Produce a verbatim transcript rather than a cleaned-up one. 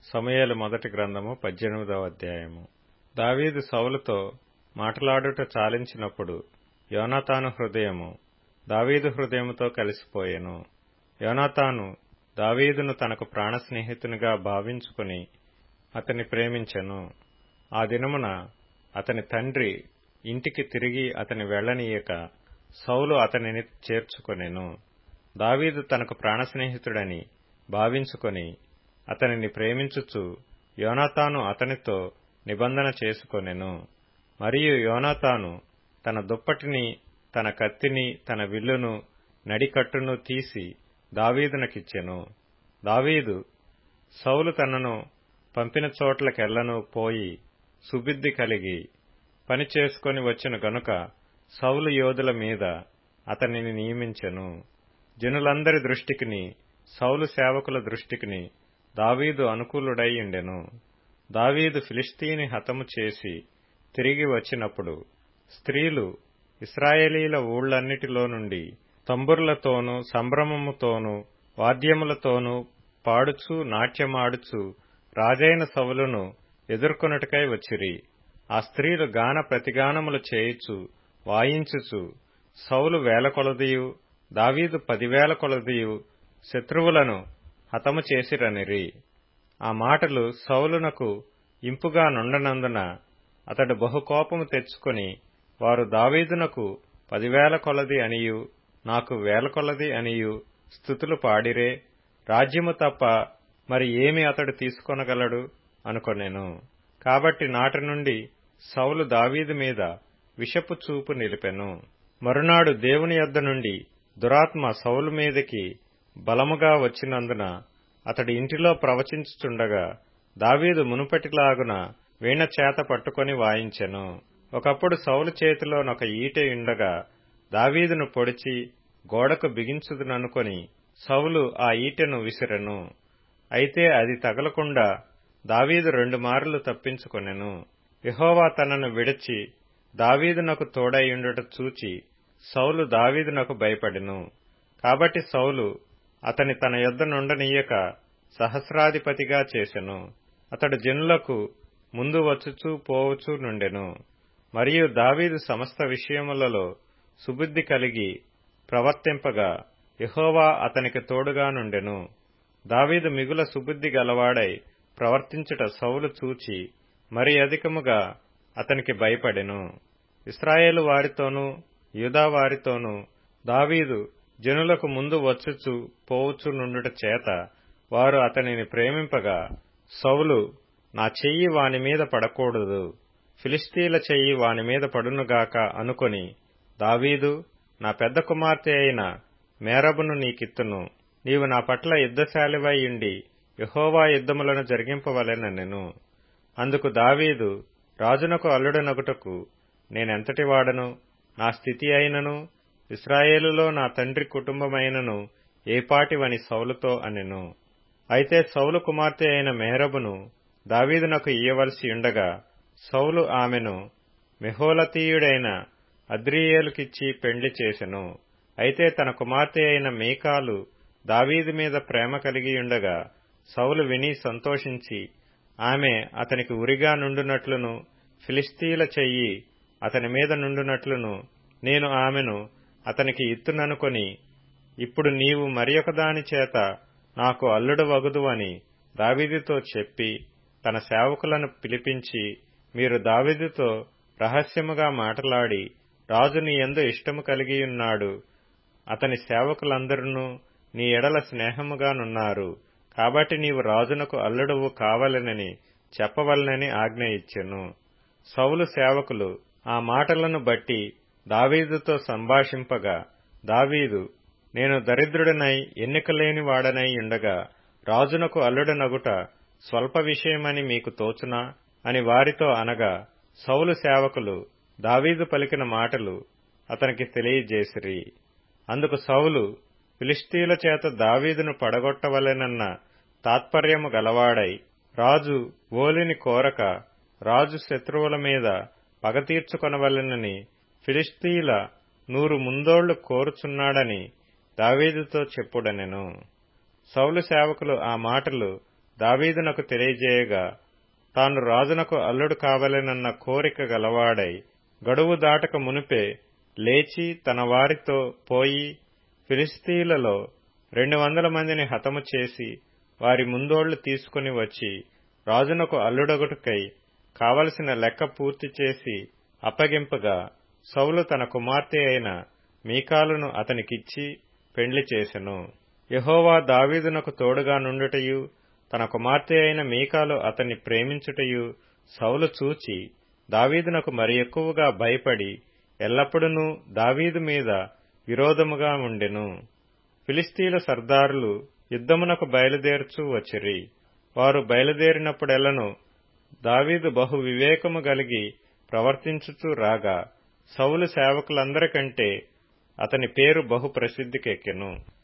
సమూయేలు మొదటి గ్రంథము పద్దెనిమిదవ అధ్యాయము. దావీదు సౌలుతో మాటలాడుట చాలించినప్పుడు యోనాతాను హృదయము దావీదు హృదయముతో కలిసిపోయెను. యోనాతాను దావీదును తనకు ప్రాణ స్నేహితునిగా భావించుకుని అతని ప్రేమించెను. ఆ దినమున అతని తండ్రి ఇంటికి తిరిగి అతని వెళ్లనీయక సౌలు అతనిని చేర్చుకొనెను. దావీదు తనకు ప్రాణ స్నేహితుడని భావించుకొని అతనిని ప్రేమించుచు యోనాతాను అతనితో నిబంధన చేసుకొనెను. మరియు యోనాతాను తన దుప్పటిని, తన కత్తిని, తన విల్లును, నడికట్టును తీసి దావీదునకిచ్చెను. దావీదు సౌలు తనను పంపిన చోట్లకెల్లను పోయి సుబుద్ధి కలిగి పని చేసుకొని వచ్చిన గనుక సౌలు యోధుల మీద అతనిని నియమించెను. జనులందరి దృష్టికిని, సౌలు సేవకుల దృష్టికిని దావీదు అనుకూలుడై ఉండెను. దావీదు ఫిలిష్తీని హతము చేసి తిరిగి వచ్చినప్పుడు స్త్రీలు ఇశ్రాయేలీల ఊళ్లన్నిటిలో నుండి తంబుర్లతోనూ సంభ్రమముతోనూ వాద్యములతోనూ పాడుచూ నాట్యమాడుచూ రాజైన సౌలును ఎదుర్కొనుటకై వచ్చిరి. ఆ స్త్రీలు గాన ప్రతిగానములు చేయుచు వాయించుచు సౌలు వేల కొలదియు దావీదు పదివేల కొలదియు శత్రువులను హతము చేసిరనిరి. ఆ మాటలు సౌలునకు ఇంపుగా నుండనందున అతడు బహుకోపము తెచ్చుకొని, వారు దావీదునకు పదివేల కొలది అనియు నాకు వేల కొలది అనియు స్తుతులు పాడిరే, రాజ్యము తప్ప మరి ఏమి అతడు తీసుకొనగలడు అనుకొనెను. కాబట్టి నాటి నుండి సౌలు దావీదు మీద విషపు చూపు నిలిపెను. మరునాడు దేవుని యొద్ద నుండి దురాత్మ సౌలు మీదికి బలముగా వచ్చినందున అతడి ఇంటిలో ప్రవచించుచుండగా దావీదు మునుపటిలాగున వీణ చేత పట్టుకొని వాయించెను. ఒకప్పుడు సౌలు చేతిలోనొక ఈటె ఉండగా దావీదును పొడిచి గోడకు బిగించుదుననుకొని సౌలు ఆ ఈటెను విసిరెను. అయితే అది తగలకుండా దావీదు రెండు మార్లు తప్పించుకొనెను. యెహోవా తనను విడిచి దావీదునకు తోడైయుండుట చూచి సౌలు దావీదునకు భయపడెను. కాబట్టి సౌలు అతని తన యొద్ద నుండనీయక సహస్రాధిపతిగా చేసెను. అతడు జనులకు ముందు వచ్చుచూ పోవుచూ నుండెను. మరియు దావీదు సమస్త విషయములలో సుబుద్ధి కలిగి ప్రవర్తింపగా యెహోవా అతనికి తోడుగా నుండెను. దావీదు మిగుల సుబుద్ధి గలవాడై ప్రవర్తించుట సౌలు చూచి మరి అధికముగా అతనికి భయపడెను. ఇశ్రాయేలు వారితోనూ యూదా వారితోనూ దావీదు జనులకు ముందు వచ్చుచూ పోవుచూ నుండుట చేత వారు అతనిని ప్రేమింపగా సౌలు నా చెయ్యి వాని మీద పడకూడదు, ఫిలిష్తీల చెయ్యి వాని మీద పడునుగాక అనుకొని, దావీదు నా పెద్ద కుమార్తె అయిన మేరబును నీకిత్తును, నీవు నా పట్ల యుద్ధశాలివై ఉండి యెహోవా యుద్ధములను జరిగింపవలెననెను. అందుకు దావీదు రాజునకు అల్లుడనగుటకు నేనెంతటివాడను, నా స్థితి అయినను ఇశ్రాయేలులో నా తండ్రి కుటుంబమైనను ఏపాటివని సౌలుతో అనెను. అయితే సౌలు కుమార్తె అయిన మేరబును దావీదునకు ఇయ్యవలసి ఉండగా సౌలు ఆమెను మెహోలతీయుడైన అద్రీయేలుకిచ్చి పెండ్లి చేసెను. అయితే తన కుమార్తె అయిన మీకాలు దావీదు మీద ప్రేమ కలిగియుండగా సౌలు విని సంతోషించి ఆమె అతనికి ఉరిగా నుండునట్లును ఫిలిష్తీల చెయ్యి అతని మీద నుండునట్లును నేను ఆమెను అతనికి ఇత్తుననుకొని, ఇప్పుడు నీవు మరి ఒకదాని చేత నాకు అల్లుడు వగుదు అని దావీదుతో చెప్పి తన సేవకులను పిలిపించి, మీరు దావీదుతో రహస్యముగా మాటలాడి రాజు నీ యందు ఇష్టము కలిగియున్నాడు, అతని సేవకులందరూ నీ ఎడల స్నేహముగానున్నారు, కాబట్టి నీవు రాజునకు అల్లుడువు కావలెనని చెప్పవలెనని ఆజ్ఞ ఇచ్చెను. సౌలు సేవకులు ఆ మాటలను బట్టి దావీదుతో సంభాషింపగా దావీదు నేను దరిద్రుడనై ఎన్నికలేని వాడనై ఉండగా రాజునకు అల్లుడనగుట స్వల్ప విషయమని మీకు తోచునా అని వారితో అనగా సౌలు సేవకులు దావీదు పలికిన మాటలు అతనికి తెలియజేసిరి. అందుకు సౌలు ఫిలిష్తీయుల చేత దావీదును పడగొట్టవలెనన్న తాత్పర్యము గలవాడై రాజు ఓలిని కోరక రాజు శత్రువుల మీద పగ తీర్చుకొనవలెనని ఫిలిష్తీయుల నూరు ముందోళ్లు కోరుచున్నాడని దావీదుతో చెప్పుడనెను. సౌలు సేవకులు ఆ మాటలు దావీదునకు తెలియజేయగా, తాను రాజునకు అల్లుడు కావలెనన్న కోరిక గలవాడై గడువు దాటక మునిపే లేచి తన వారితో పోయి ఫిలిష్తీయులలో రెండు వందల మందిని హతము చేసి వారి ముందోళ్లు తీసుకుని వచ్చి రాజునకు అల్లుడొగటుకై కావలసిన లెక్క పూర్తి చేసి అప్పగింపగా, సౌలు తన కుమార్తె అయిన మీకాలును అతనికిచ్చి పెండ్లి చేసెను. యెహోవా దావీదునకు తోడుగా నుండుటయు తన కుమార్తె అయిన మీకాలు అతన్ని ప్రేమించుటయు సౌలు చూచి దావీదునకు మరి ఎక్కువగా భయపడి ఎల్లప్పుడూ దావీదు మీద విరోధముగా ఉండెను. ఫిలిష్తీయుల సర్దారులు యుద్ధమునకు బయలుదేరుచూ వచ్చిరి. వారు బయలుదేరినప్పుడెల్లను దావీదు బహు వివేకము గలిగి ప్రవర్తించుచూ రాగా, సౌలు సేవకులందరికంటే అతని పేరు బహు ప్రసిద్ధికెక్కెను.